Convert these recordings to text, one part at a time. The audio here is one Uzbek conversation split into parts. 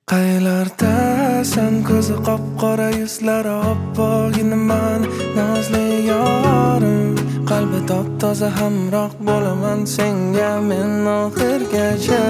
Qaylardasan ko'zi qop-qora yuzlari oppoq iniman nozli yorim qalbi top-toza hamroh bo'laman senga men oxirgacha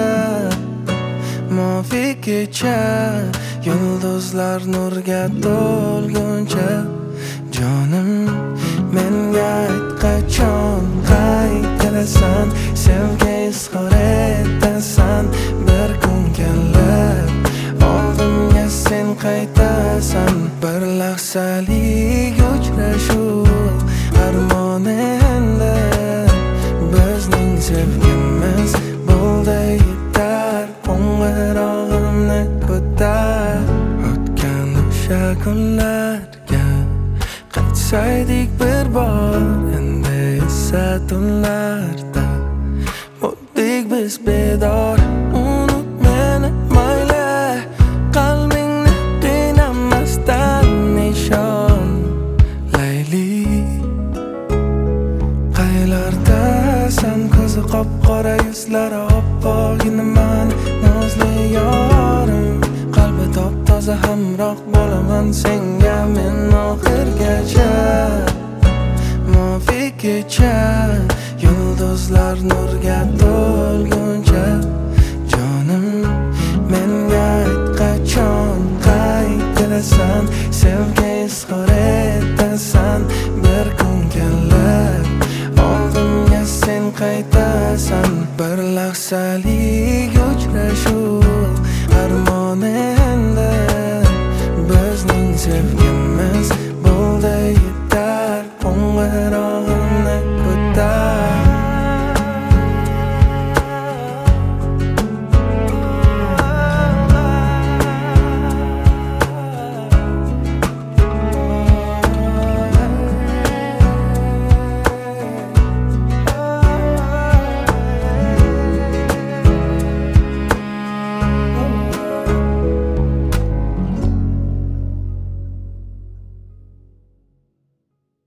mavi kecha yulduzlar nurga to'lguncha jonim menga ayt qachon qaytarasan sevgi izhor etasan bir kun kelib oldimga sen qaytasan bir lahzalik uchrashuv armon endi bizning sevgimiz bo'ldi yetar qo'ng'irog'imni ko'tar o'tgan o'sha kunlarga qaytsaydik bir bor endi esa tunlarda bo'ldik biz bedor unut meni mayli qalbingni qiynamasdan nishon layli qaylardasan ko'zi qop-qora yuzlari oppoq iniman nozli yorim qalbi top-toza hamroh bo'laman senga men oxirgacha mavi kecha yulduzlar nurga to'lguncha jonim menga ayt qachon qaytarasan sevgi izhor etasan bir kun kelib oldimga sen qaytasan bir lahzalik